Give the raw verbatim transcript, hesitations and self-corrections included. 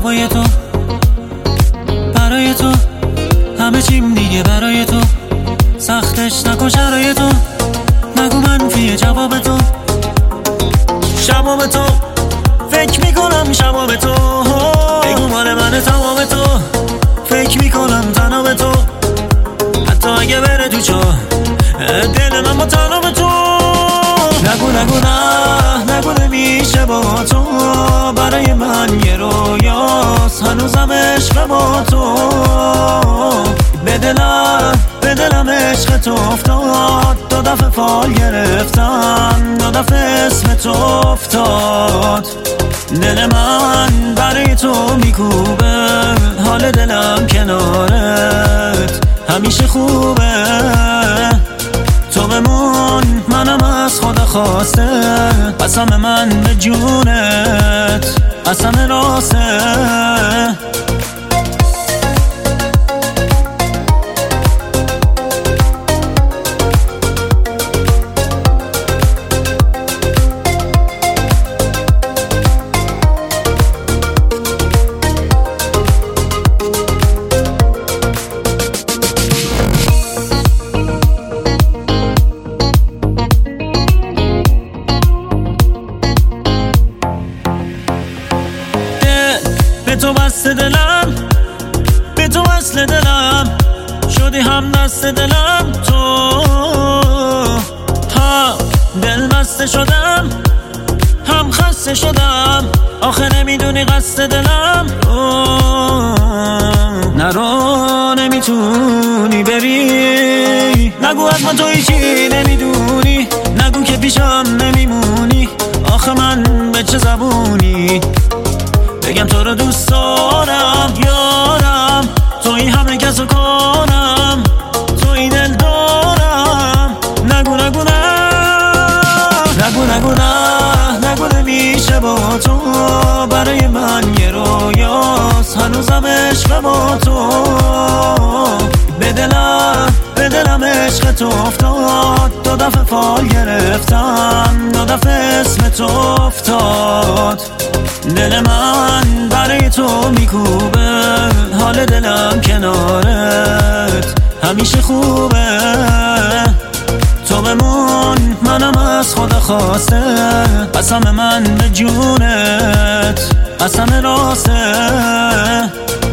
هوای تو، برای تو همه چیم دیگه برای تو، سختش نکن شرای تو، نگو منفیه جواب تو، شباب تو فکر میکنم شباب تو، بگو مال من تمام تو، فکر میکنم تنها به تو، حتی اگه بره تو چا دل من با تنها به تو، نگو نگو نه نگو نمیشه با تو، برای من یه رویاست هنوزم عشق با تو، به دلم به دلم عشق تو افتاد، دو دفعه فال گرفتم، دو دفعه اسم تو افتاد، دل من برای تو میکوبه، حال دلم کنارت همیشه خوبه، تو بمون منم از خدا خواسته، قسم من به جونت قسم راسته. به تو بسته دلم، به تو وصل دلم، شدی هم دست دلم، تو هم دل بسته شدم هم خسته شدم، آخه نمیدونی قصد دلم، نرو نمیتونی بری، نگو از من تو هیچی نمیدونی، نگو که پیشم نمیمونی، آخه من به چه زبونی بگم تو رو دوست دارم یارم، توی همه کسو کنم، توی دل دارم، نگو نگو نه نگو نگو نه نگو نمیشه با تو، برای من یه رویاست هنوزم عشق با تو، به دلم به دلم عشق تو افتاد، دو دفعه فال گرفتم، دو دفعه اسم تو افتاد، دل من برای تو میکوبه، حال دلم کنارت همیشه خوبه، تو بمون منم از خدا خواسته، قسم من به جونت قسم راسته.